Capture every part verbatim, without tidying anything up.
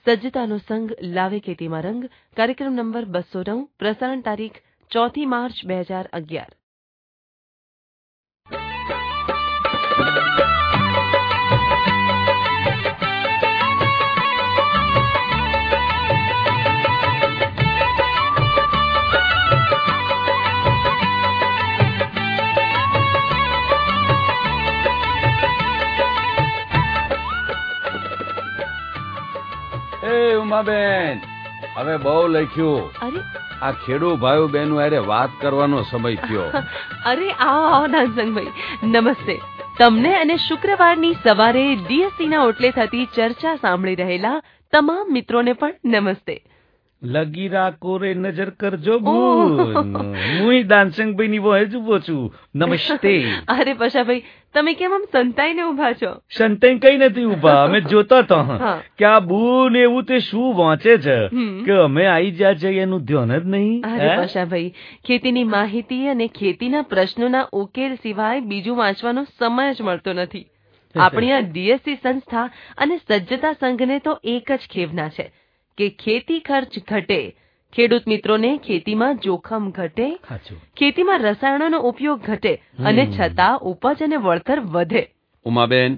સજ્જતાનો સંગ લાવે ખેતીમાં રંગ કાર્યક્રમ નંબર બસો નવ પ્રસારણ તારીખ ચોથી માર્ચ બે હજાર અગિયાર. એ ઉમાબેન, હવે બહુ લખ્યું. અરે આ ખેડૂ ભાઈ બહેનો અરે વાત કરવાનો સમય થયો. અરે આવો આવો દાનસંગભાઈ, નમસ્તે. તમને અને શુક્રવારની સવારે ડીએસસી ના ઓટલે થતી ચર્ચા સાંભળી રહેલા તમામ મિત્રોને પણ નમસ્તે. લગીરા કોરે નજર કરજો બુન, મુઈ દાનસંગભાઈ ની વહે જ ઉભો છું. નમસ્તે. અરે પશાભાઈ, તમે કેમ આમ સંતાઈને ઉભા છો? સંતાઈ કઈ નથી ઉભા, અમે જોતા હતા કે આ બુન એવું તે શું વાંચે છે કે અમે આવી જ્યાં છે એનું ધ્યાન જ નહીં. અરે પશાભાઈ, ખેતીની માહિતી અને ખેતીના પ્રશ્નોના ઉકેલ સિવાય બીજું વાંચવાનો સમય જ મળતો નથી. આપણી આ ડીએસસી સંસ્થા અને સજ્જતા સંઘને તો એક જ ખેવના છે કે ખેતી ખર્ચ ઘટે, ખેડૂત મિત્રોને ખેતીમાં જોખમ ઘટે, ખેતીમાં રસાયણોનો ઉપયોગ ઘટે અને છતાં ઉપજ અને વળતર વધે. ઉમાબેન,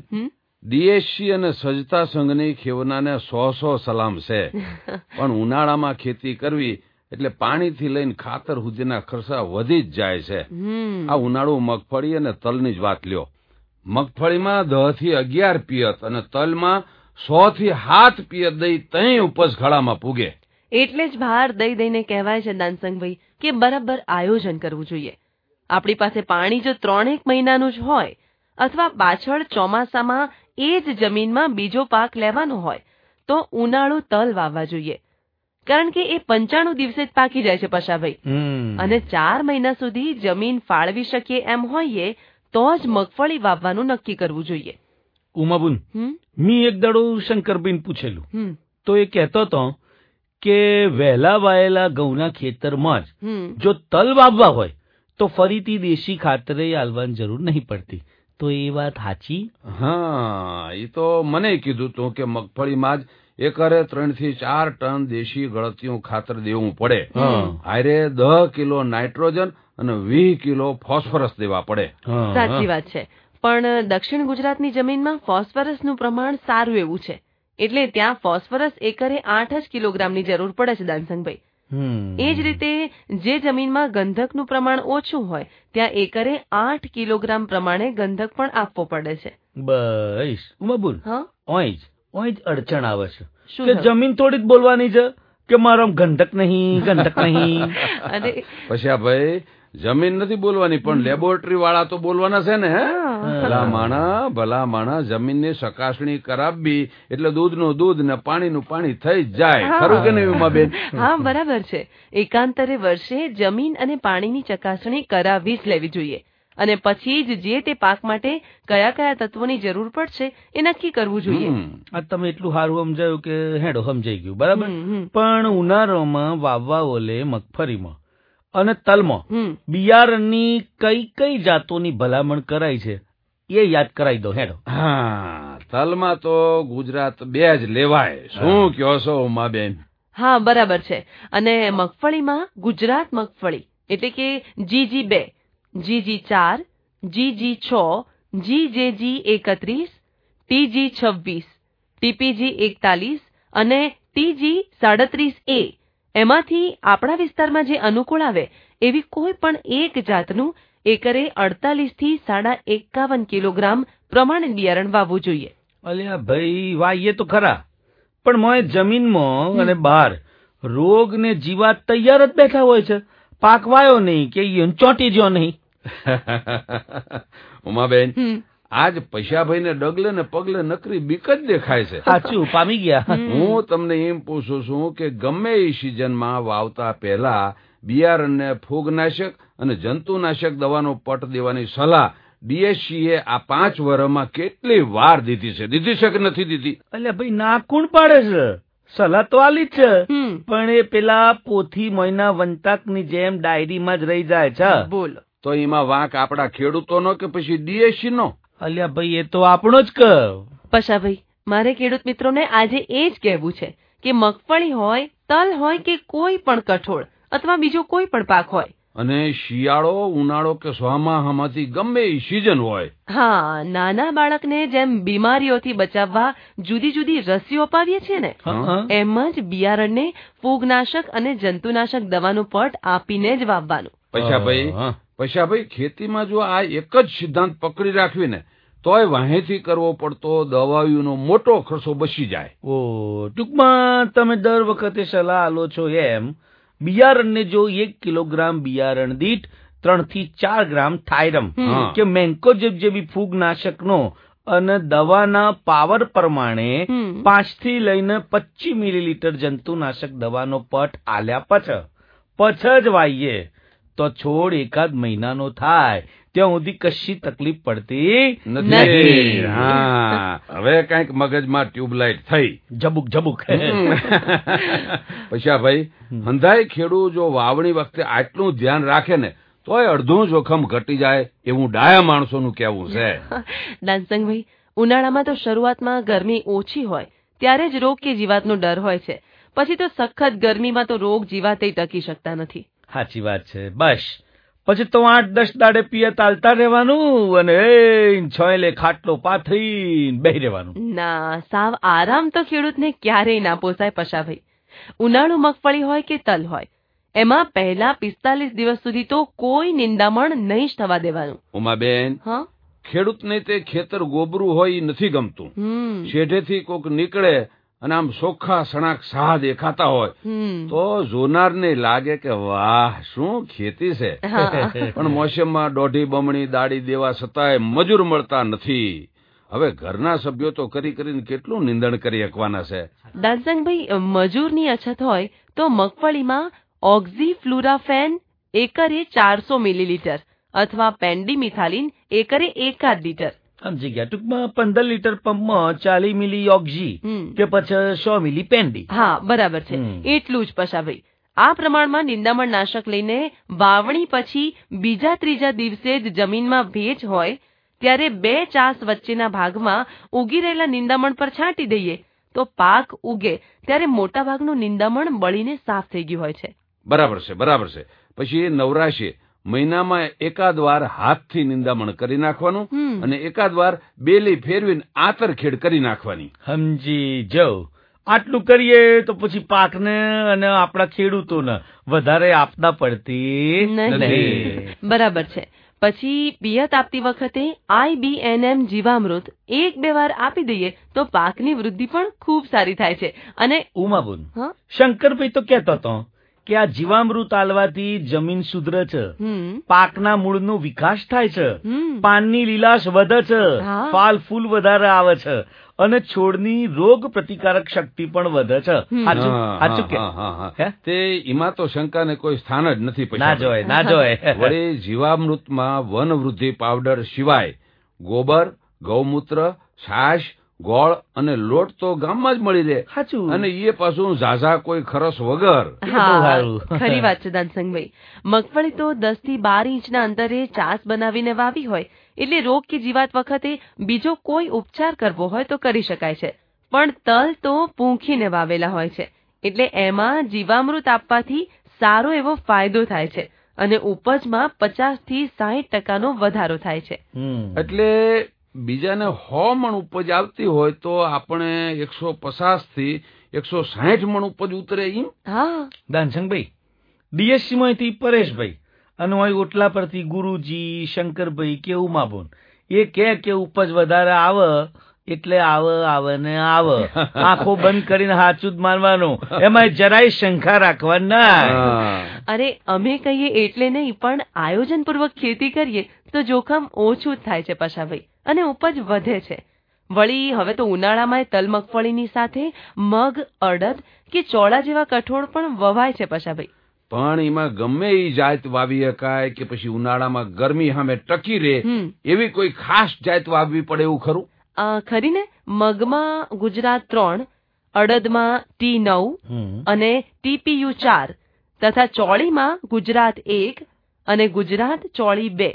ડીએસસી અને સજ્જતા સંઘની ખેવનાને સો સો સલામ છે, પણ ઉનાળામાં ખેતી કરવી એટલે પાણીથી લઈને ખાતર સુધીના ખર્ચા વધી જ જાય છે. આ ઉનાળુ મગફળી અને તલની જ વાત લ્યો. મગફળીમાં દહ થી અગિયાર પિયત અને તલમાં સો થી સાત પિયત દઈ તઈ ઉપજ ખળામાં પૂગે. એટલે જ ભાર દઈ દઈને કહેવાય છે દાનસંગભાઈ કે બરાબર આયોજન કરવું જોઈએ. આપણી પાસે પાણી જો ત્રણેક મહિનાનું જ હોય અથવા પાછળ ચોમાસામાં એ જ જમીનમાં બીજો પાક લેવાનો હોય તો ઉનાળુ તલ વાવવા જોઈએ, કારણ કે એ પંચાણું દિવસે જ પાકી જાય છે પશાભાઈ. અને ચાર મહિના સુધી જમીન ફાળવી શકીએ એમ હોઈએ તો જ મગફળી વાવવાનું નક્કી કરવું જોઈએ. ઉમાબુન, મી એક દાડો શંકરબેન પૂછેલું તો એ કહેતો હતો કે વહેલા વાયેલા ઘઉંના ખેતરમાં જ જો તલ વાવવા હોય તો ફરીથી દેશી ખાતરે આલવાની જરૂર નહીં પડતી. તો એ વાત સાચી? હા, એ તો મને કીધું તું કે મગફળીમાં જ એકરે ત્રણ થી ચાર ટન દેશી ગળતિયું ખાતર દેવું પડે. આરે દસ કિલો નાઇટ્રોજન અને વીસ કિલો ફોસ્ફરસ દેવા પડે. સાચી વાત છે, પણ દક્ષિણ ગુજરાતની જમીનમાં ફોસ્ફરસનું પ્રમાણ સારું એવું છે, એટલે ત્યાં ફોસ્ફરસ એકરે આઠ જ કિલોગ્રામની જરૂર પડે છે દાનસંગભાઈ. એ જ રીતે જે જમીનમાં ગંધકનું પ્રમાણ ઓછું હોય ત્યાં એકરે આઠ કિલોગ્રામ પ્રમાણે ગંધક પણ આપવો પડે છે. બસ ઉમાબુન, ઓય જ ઓય જ અડચણ આવે છે કે જમીન થોડી જ બોલવાની છે કે મારો ગંધક નહીં, ગંધક નહીં. અને પછી આ ભાઈ જમીન નથી બોલવાની પણ લેબોરેટરી વાળા તો બોલવાના છે ને. ભલા માણા ભલા માણા જમીનની ચકાસણી કરાવવી એટલે દૂધનું દૂધ ને પાણીનું પાણી થઈ જ જાય. ખરું કે નહીં ઉમાબેન? હા, બરાબર છે. એકાંતરે વર્ષે જમીન અને પાણીની ચકાસણી કરાવી જ લેવી જોઈએ અને પછી જ જે તે પાક માટે કયા કયા તત્વોની જરૂર પડશે એ નક્કી કરવું જોઈએ. આ તમે એટલું સારું સમજાયું કે હેડો સમજાઈ ગયું, બરાબર. પણ ઉનાળામાં વાવવા ઓલે મગફળીમાં અને તલમાં બિયારણની કઈ કઈ જાતોની ભલામણ કરાય છે એ યાદ કરાવી દો હેડો. હા, તલમાં તો ગુજરાત બે જ લેવાય. શું કહો છો ઉમાબેન? હા, બરાબર છે. અને મગફળીમાં ગુજરાત મગફળી એટલે કે જીજી બે, જીજી ચાર, જીજી છ, જીજેજી એકત્રીસ, ટીજી છવ્વીસ, ટીપીજી એકતાલીસ અને ટીજી સાડત્રીસ એ એમાંથી આપણા વિસ્તારમાં જે અનુકૂળ આવે એવી કોઈ પણ એક જાતનું એકરે અડતાલીસ થી સાડા એકાવન કિલોગ્રામ પ્રમાણે બિયારણ વાવવું જોઈએ. અલ્યા ભાઈ, વાઈએ તો ખરા, પણ મોય જમીનમાં અને બહાર રોગ ને જીવાત તૈયાર જ બેઠા હોય છે. પાક વાયો નહીં કે ચોંટી જ્યો નહીં. ઉમાબેન, આજ પૈસાભાઈ ને ડગલે ને પગલે નકરી બીક જ દેખાય છે. સાચું, પામી ગયા. હું તમને એમ પૂછું છું કે ગમે એ સિઝનમાં વાવતા પહેલા બિયારણને ફૂગનાશક અને જંતુનાશક દવાનો પટ દેવાની સલાહ ડીએસસીએ આ પાંચ વર્ષમાં કેટલી વાર દીધી છે? દીધી છે કે નથી દીધી? એટલે ભાઈ ના કોણ પાડે છે? સલાહ તો આલી જ છે, પણ એ પેલા પોથી મહિના વંતાકની જેમ ડાયરીમાં જ રહી જાય છે. બોલો, તો એમાં વાંક આપડા ખેડૂતોનો કે પછી ડીએસસી નો? અલ્યા ભાઈ, એ તો આપણો જ કર. પશાભાઈ, મારે ખેડૂત મિત્રોને આજે એ જ કહેવું છે કે મગફળી હોય, તલ હોય કે કોઈ પણ કઠોળ અથવા બીજો કોઈ પણ પાક હોય, અને શિયાળો, ઉનાળો કે ચોમાહામાંથી ગમે એ સિઝન હોય, હા, નાના બાળકને જેમ બીમારીઓથી બચાવવા જુદી જુદી રસીઓ અપાવીએ છીએ ને, એમ જ બિયારણને ફૂગનાશક અને જંતુનાશક દવાનું પટ આપીને જ વાવવાનું. પૈસાભાઈ પૈસાભાઈ ખેતીમાં જો આ એક જ સિદ્ધાંત પકડી રાખવી ને તોય વાહેથી કરવો પડતો દવાઓનો મોટો ખર્ચો બચી જાય. ઓ ટૂંકમાં તમે દર વખતે સલાહ આલો છો એમ બિયારણને જો એક કિલોગ્રામ બિયારણ દીઠ ત્રણ થી ચાર ગ્રામ થાયરમ કે મેન્કોજેબ જેવી ફૂગનાશકનો અને દવાના પાવર પ્રમાણે પાંચ થી લઈને પચીસ મિલીલીટર જંતુનાશક દવાનો પટ આલ્યા પછી પછી જ વાઈએ તો છોડ એકાદ મહિનાનો થાય ત્યાં સુધી કશી તકલીફ પડતી નથી. હા, હવે કઈક મગજમાં ટ્યુબલાઇટ થઈ જબુક જબુક. પછી ભાઈ હંધાય ખેડૂત જો વાવણી વખતે આટલું ધ્યાન રાખે ને તોય અડધું જોખમ ઘટી જાય એવું ડાયા માણસોનું કહેવું છે. દાનસંગભાઈ, ઉનાળામાં તો શરૂઆતમાં ગરમી ઓછી હોય ત્યારે જ રોગ કે જીવાતનો ડર હોય છે. પછી તો સખત ગરમીમાં તો રોગ જીવાતે ટકી શકતા નથી. સાચી વાત છે. બસ પછી તો આઠ દસ દાડે પિયત આલતા રહેવાનું અને એ છોયલે ખાટલો પાથરી બેહી રહેવાનું. ના, સાવ આરામ તો ખેડૂતને ક્યારેય ના પોસાય પશાભાઈ. ઉનાળુ મગફળી હોય કે તલ હોય, એમાં પહેલા પિસ્તાલીસ દિવસ સુધી તો કોઈ નિંદામણ નહીં જ થવા દેવાનું. ઉમાબેન, હા, ખેડૂતને તે ખેતર ગોબરું હોય નથી ગમતું. શેઢેથી કોક નીકળે અને આમ સોખા સણાક સાહ દેખાતા હોય તો જોનારને લાગે કે વાહ શું ખેતી છે, પણ મોસમમાં દોઢી બમણી દાડી દેવા છતાંય મજૂર મળતા નથી. હવે ઘરના સભ્યો તો કરી કરીને કેટલું નિંદણ કરી શકવાના છે. દાનસંગભાઈ, મજૂરની અછત હોય તો મગફળીમાં ઓક્ઝીફ્લુરાફેન એકરે ચારસો મિલીલીટર અથવા પેન્ડીમિથાલિન એકરે એકાદ લીટર. સમજી ગયા. ટૂંકમાં પંદર લીટર પંપમાં ચાલીસ મિલી ઓક્ઝી કે પછી સો મિલી પેન્ડી. હા, બરાબર છે. એટલું જ પશાભાઈ. આ પ્રમાણમાં નિંદામણ નાશક લઈને વાવણી પછી બીજા ત્રીજા દિવસે જ જમીનમાં ભેજ હોય ત્યારે બે ચાસ વચ્ચેના ભાગમાં ઉગી રહેલા નિંદામણ પર છાંટી દઈએ તો પાક ઉગે ત્યારે મોટા ભાગનું નિંદામણ બળીને સાફ થઈ ગયું હોય છે. બરાબર છે, બરાબર છે. પછી નવરાશે મહિનામાં એકાદ વાર હાથથી નિંદામણ કરી નાખવાનું અને એકાદ વાર બેલી ફેરવીને આતરખેડ કરી નાખવાની. સમજી જાઓ. આટલું કરીએ તો પછી પાકને અને આપણા ખેડૂતોને વધારે આપના પડતી નથી. બરાબર છે. પછી પિયત આપતી વખતે આઈબીએનએમ જીવામૃત એક બે વાર આપી દઈએ તો પાકની વૃદ્ધિ પણ ખૂબ સારી થાય છે. અને ઉમાબુન, શંકરભાઈ તો કહેતો હતો કે આ જીવામૃત આલવાથી જમીન સુધરે છે, પાકના મૂળનો વિકાસ થાય છે, પાનની લીલાશ વધે છે, ફાલ ફૂલ વધારે આવે છે અને છોડની રોગ પ્રતિકારક શક્તિ પણ વધે છે. સાચું કે તે એમાં તો શંકાને કોઈ સ્થાન જ નથી. ના જોય ના જોય. વળી જીવામૃતમાં વન વૃદ્ધિ પાવડર સિવાય ગોબર, ગૌમૂત્ર, છાશ, ગોળ અને લોટ તો ગામમાં જ મળી રહે. સાચું. અને એ પાછું ઝાઝા કોઈ ખરસ વગર. ખરી વાત છે દાનસંગભાઈ. મગફળી તો દસ થી બાર ઇંચના અંતરે ચાસ બનાવીને વાવી હોય એટલે રોગ કે જીવાત વખતે બીજો કોઈ ઉપચાર કરવો હોય તો કરી શકાય છે. પણ તલ તો પૂંખીને વાવેલા હોય છે એટલે એમાં જીવામૃત આપવાથી સારો એવો ફાયદો થાય છે અને ઉપજમાં પચાસ થી સાહીઠ ટકાનો વધારો થાય છે. એટલે બીજાને સો મણ ઉપજ આવતી હોય તો આપણે એકસો પચાસ થી એકસો સાહીઠ મણ ઉપજ ઉતરે એમ. હા દાનસંગભાઈ, ડીએસસી માંથી પરેશભાઈ અને ઓટલા પરથી ગુરુજી, શંકરભાઈ કે ઉમાબોન એ કે કે ઉપજ વધારે આવે એટલે આવે આવે ને આવે. આંખો બંધ કરીને હાચું જ માનવાનું, એમાં જરાય શંકા રાખવા ના. અરે અમે કહીએ એટલે નહીં, પણ આયોજનપૂર્વક ખેતી કરીએ તો જોખમ ઓછું જ થાય છે પશાભાઈ અને ઉપજ વધે છે. વળી હવે તો ઉનાળામાં તલ મગફળીની સાથે મગ, અડદ કે ચોળા જેવા કઠોળ પણ વવાય છે પશાભાઈ. પણ એમાં ગમે એ જાત વાવી શકાય કે પછી ઉનાળામાં ગરમી સામે ટકી રહે એવી કોઈ ખાસ જાત વાવવી પડે એવું ખરું? ખરી ને. મગમાં ગુજરાત ત્રણ, અડદમાં ટી નવ અને ટીપીયુ ચાર તથા ચોળીમાં ગુજરાત એક અને ગુજરાત ચોળી બે.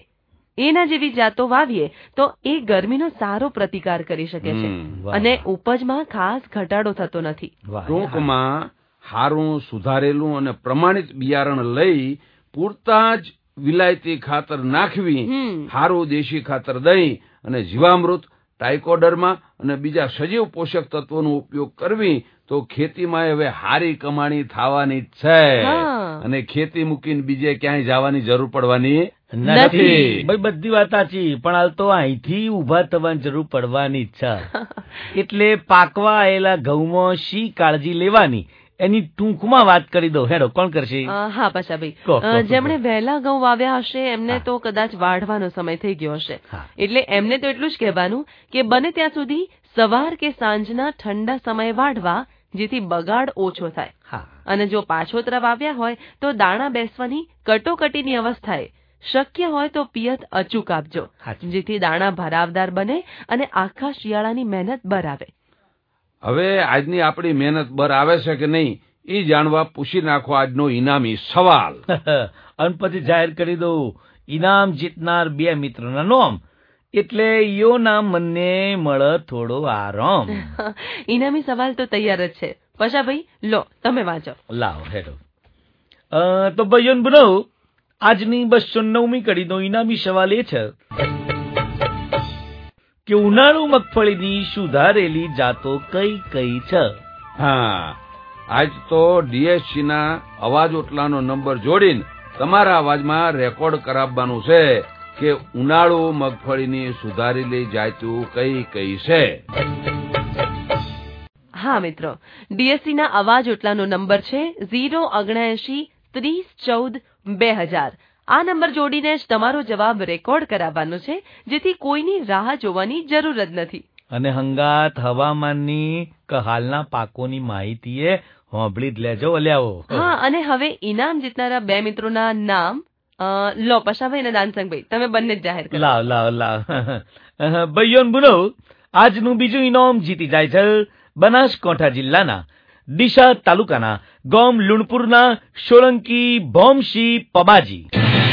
એના જેવી જાતો વાવીએ તો એ ગરમીનો સારો પ્રતિકાર કરી શકે છે અને ઉપજમાં ખાસ ઘટાડો થતો નથી. ટૂંકમાં હારું સુધારેલું અને પ્રમાણિત બિયારણ લઈ પૂરતા જ વિલાયતી ખાતર નાખવી, હારું દેશી ખાતર દઈ અને જીવામૃત, ટાઇકોડર્મા અને બીજા સજીવ પોષક તત્વોનો ઉપયોગ કરવી તો ખેતીમાં હવે હારી કમાણી થવાની છે અને ખેતી મૂકીને બીજે ક્યાંય જવાની જરૂર પડવાની નથી. ભાઈ બધી વાત સાચી, પણ હાલ તો અહીંથી ઉભા થવાની જરૂર પડવાની છે. એટલે પાકવા આવેલા ઘઉંમાં શી કાળજી લેવાની એની ટૂંકમાં વાત કરી દો. હેડો, કોણ કરશે? હા પશાભાઈ, જેમણે વહેલા ઘઉં વાવ્યા હશે એમને તો કદાચ વાઢવાનો સમય થઈ ગયો હશે, એટલે એમને તો એટલું જ કહેવાનું કે બને ત્યાં સુધી સવાર કે સાંજના ઠંડા સમયે વાઢવા, જેથી બગાડ ઓછો થાય. અને જો પાછોતરા વાવ્યા હોય તો દાણા બેસવાની કટોકટીની અવસ્થાએ શક્ય હોય તો પિયત અચૂક આપજો, જેથી દાણા ભરાવદાર બને અને આખા શિયાળાની મહેનત બરાવે. હવે આજની આપણી મહેનત બર આવે છે કે નહીં એ જાણવા પૂછી નાખો આજનો ઇનામી સવાલ. અને પછી જાહેર કરી દઉં ઇનામ જીતનાર બે મિત્રના નામ, એટલે યો નામ મને મળે થોડો આરામ. ઇનામી સવાલ તો તૈયાર જ છે. પશાભાઈ લો, તમે વાંચો. લાવો હેડો. તો ભાઈઓ બનો આજની બસો નવમી કડીનો ઇનામી સવાલ એ છે કે ઉનાળુ મગફળીની સુધારેલી જાતો કઈ કઈ છે? હા, આજ તો ડીએસસી ના અવાજ ઓટલાનો નંબર જોડીને તમારા અવાજમાં રેકોર્ડ કરાવવાનું છે કે ઉનાળુ મગફળીની સુધારેલી જાતો કઈ કઈ છે. હા મિત્રો, ડીએસસી ના અવાજ ઓટલાનો નંબર છે ઝીરો ઓગણએંશી ત્રીસ ચૌદ બે હજાર. આ નંબર જોડીને જ તમારો જવાબ રેકોર્ડ કરાવવાનો છે, જેથી કોઈની રાહ જોવાની જરૂર જ નથી. અને હંગાત હવામાનની કે હાલના પાકોની માહિતી એ હોંભળી જ લેજો અલ્યાવો. હા, અને હવે ઇનામ જીતનારા બે મિત્રોના નામ લો. પશાભાઈ અને દાનસંગભાઈ, તમે બંને જ જાહેર કરો. લાવ લાવ લાવ ભાઈઓ બોલો, આજનું બીજું ઇનામ જીતી જાય છે બનાસકાંઠા જિલ્લાના ડીસા તાલુકાના ગામ લુણપુરના સોલંકી ભોમશી પબાજી.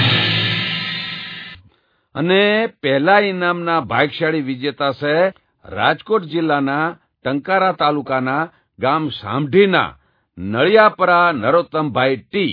અને પહેલા ઇનામના ભાગશાળી વિજેતા છે રાજકોટ જિલ્લાના ટંકારા તાલુકાના ગામ સામઢીના નળિયાપરા નરોત્તમભાઈ ટી.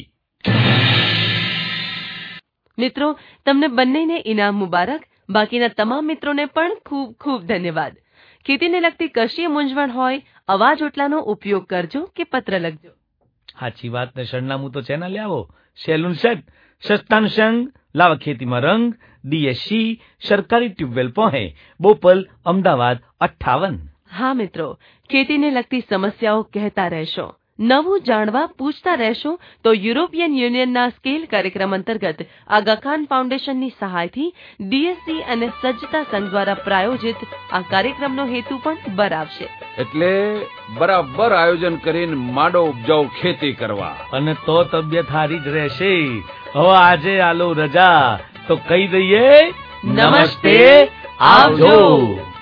મિત્રો, તમને બંનેને ઇનામ મુબારક. બાકીના તમામ મિત્રોને પણ ખૂબ ખૂબ ધન્યવાદ. ખેતીને લગતી કશી મૂંઝવણ હોય, અવાજ ઓટલાનો ઉપયોગ કરજો કે પત્ર લખજો. સાચી વાત ને સરનામું તો છે ને લ્યાવો. સેલુન સેટ સસ્તાન સંગ લાવા ખેતીમાં રંગ, ડીએસસી સરકારી ટ્યુબવેલ પહોંચે, બોપલ, અમદાવાદ અઠ્ઠાવન. હા મિત્રો, ખેતીને લગતી સમસ્યાઓ કહેતા રહેશો, નવું જાણવા પૂછતા રહેશો તો યુરોપિયન યુનિયનના સ્કેલ કાર્યક્રમ અંતર્ગત આગા ખાન ફાઉન્ડેશનની સહાયથી ડીએસસી અને સજ્જતા સંઘ દ્વારા પ્રાયોજિત આ કાર્યક્રમનો હેતુ પણ બરાવશે. એટલે બરાબર આયોજન કરીને માડો ઉપજાઉ ખેતી કરવા. અને તો તબિયત હારી જ રહેશે. હવે આજે આલો રજા તો કહી દઈએ નમસ્તે, આવજો.